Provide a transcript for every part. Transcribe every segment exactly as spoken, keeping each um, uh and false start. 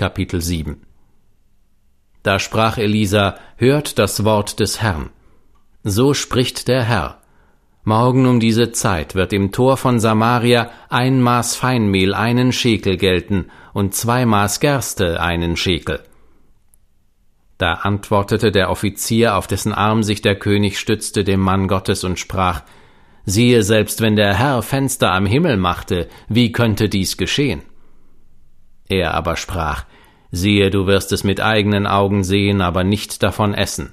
Kapitel sieben. Da sprach Elisa: Hört das Wort des Herrn. So spricht der Herr: Morgen um diese Zeit wird im Tor von Samaria ein Maß Feinmehl einen Schekel gelten und zwei Maß Gerste einen Schekel. Da antwortete der Offizier, auf dessen Arm sich der König stützte, dem Mann Gottes und sprach: Siehe, selbst wenn der Herr Fenster am Himmel machte, wie könnte dies geschehen? Er aber sprach: Siehe, du wirst es mit eigenen Augen sehen, aber nicht davon essen.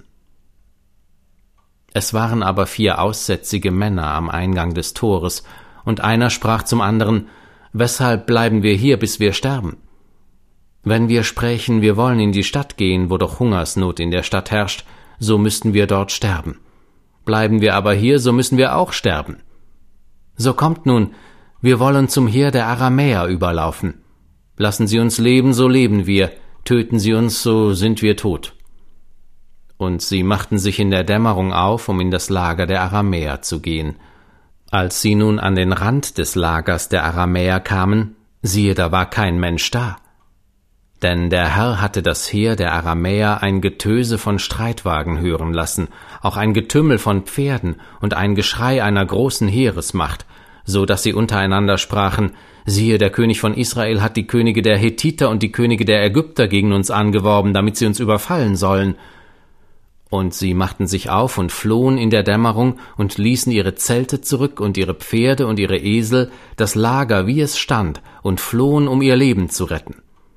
Es waren aber vier aussätzige Männer am Eingang des Tores, und einer sprach zum anderen: Weshalb bleiben wir hier, bis wir sterben? Wenn wir sprächen, wir wollen in die Stadt gehen, wo doch Hungersnot in der Stadt herrscht, so müssten wir dort sterben. Bleiben wir aber hier, so müssen wir auch sterben. So kommt nun, wir wollen zum Heer der Aramäer überlaufen. Lassen Sie uns leben, so leben wir, töten Sie uns, so sind wir tot. Und sie machten sich in der Dämmerung auf, um in das Lager der Aramäer zu gehen. Als sie nun an den Rand des Lagers der Aramäer kamen, siehe, da war kein Mensch da. Denn der Herr hatte das Heer der Aramäer ein Getöse von Streitwagen hören lassen, auch ein Getümmel von Pferden und ein Geschrei einer großen Heeresmacht, so dass sie untereinander sprachen: Siehe, der König von Israel hat die Könige der Hethiter und die Könige der Ägypter gegen uns angeworben, damit sie uns überfallen sollen. Und sie machten sich auf und flohen in der Dämmerung und ließen ihre Zelte zurück und ihre Pferde und ihre Esel, das Lager, wie es stand, und flohen, um ihr Leben zu retten.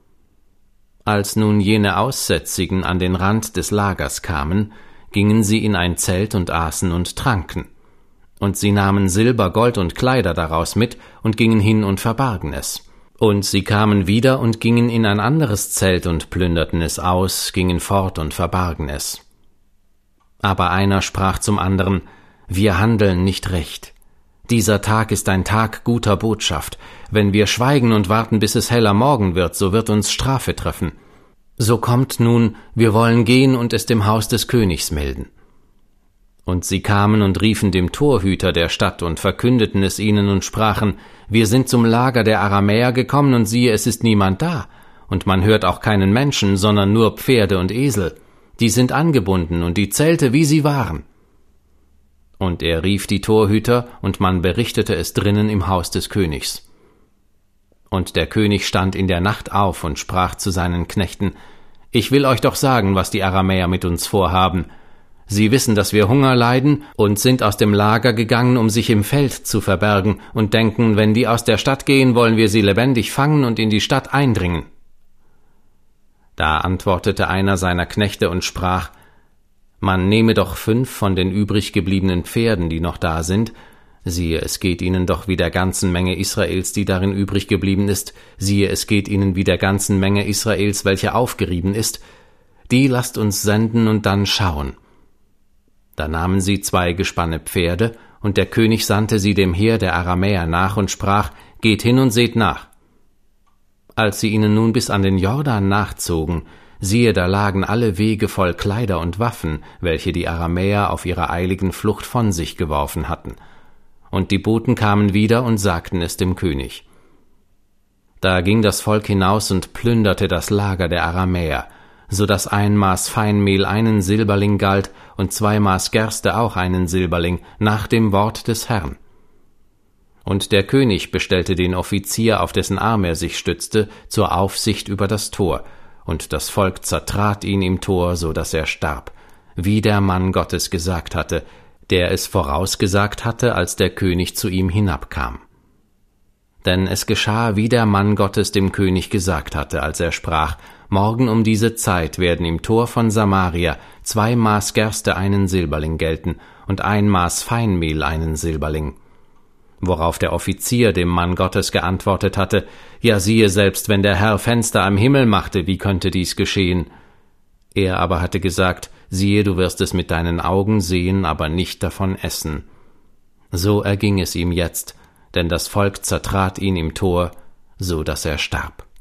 Als nun jene Aussätzigen an den Rand des Lagers kamen, gingen sie in ein Zelt und aßen und tranken. Und sie nahmen Silber, Gold und Kleider daraus mit und gingen hin und verbargen es. Und sie kamen wieder und gingen in ein anderes Zelt und plünderten es aus, gingen fort und verbargen es. Aber einer sprach zum anderen: Wir handeln nicht recht. Dieser Tag ist ein Tag guter Botschaft. Wenn wir schweigen und warten, bis es heller Morgen wird, so wird uns Strafe treffen. So kommt nun, wir wollen gehen und es dem Haus des Königs melden. Und sie kamen und riefen dem Torhüter der Stadt und verkündeten es ihnen und sprachen: Wir sind zum Lager der Aramäer gekommen, und siehe, es ist niemand da, und man hört auch keinen Menschen, sondern nur Pferde und Esel. Die sind angebunden und die Zelte, wie sie waren. Und er rief die Torhüter, und man berichtete es drinnen im Haus des Königs. Und der König stand in der Nacht auf und sprach zu seinen Knechten: Ich will euch doch sagen, was die Aramäer mit uns vorhaben. Sie wissen, dass wir Hunger leiden, und sind aus dem Lager gegangen, um sich im Feld zu verbergen, und denken, wenn die aus der Stadt gehen, wollen wir sie lebendig fangen und in die Stadt eindringen. Da antwortete einer seiner Knechte und sprach: Man nehme doch fünf von den übrig gebliebenen Pferden, die noch da sind. Siehe, es geht ihnen doch wie der ganzen Menge Israels, die darin übrig geblieben ist. Siehe, es geht ihnen wie der ganzen Menge Israels, welche aufgerieben ist. Die lasst uns senden und dann schauen. Da nahmen sie zwei Gespanne Pferde, und der König sandte sie dem Heer der Aramäer nach und sprach: Geht hin und seht nach. Als sie ihnen nun bis an den Jordan nachzogen, siehe, da lagen alle Wege voll Kleider und Waffen, welche die Aramäer auf ihrer eiligen Flucht von sich geworfen hatten. Und die Boten kamen wieder und sagten es dem König. Da ging das Volk hinaus und plünderte das Lager der Aramäer, so dass ein Maß Feinmehl einen Silberling galt und zwei Maß Gerste auch einen Silberling, nach dem Wort des Herrn. Und der König bestellte den Offizier, auf dessen Arm er sich stützte, zur Aufsicht über das Tor, und das Volk zertrat ihn im Tor, so dass er starb, wie der Mann Gottes gesagt hatte, der es vorausgesagt hatte, als der König zu ihm hinabkam. Denn es geschah, wie der Mann Gottes dem König gesagt hatte, als er sprach: Morgen um diese Zeit werden im Tor von Samaria zwei Maß Gerste einen Silberling gelten und ein Maß Feinmehl einen Silberling. Worauf der Offizier dem Mann Gottes geantwortet hatte: Ja, siehe, selbst wenn der Herr Fenster am Himmel machte, wie könnte dies geschehen? Er aber hatte gesagt: Siehe, du wirst es mit deinen Augen sehen, aber nicht davon essen. So erging es ihm jetzt, denn das Volk zertrat ihn im Tor, so dass er starb.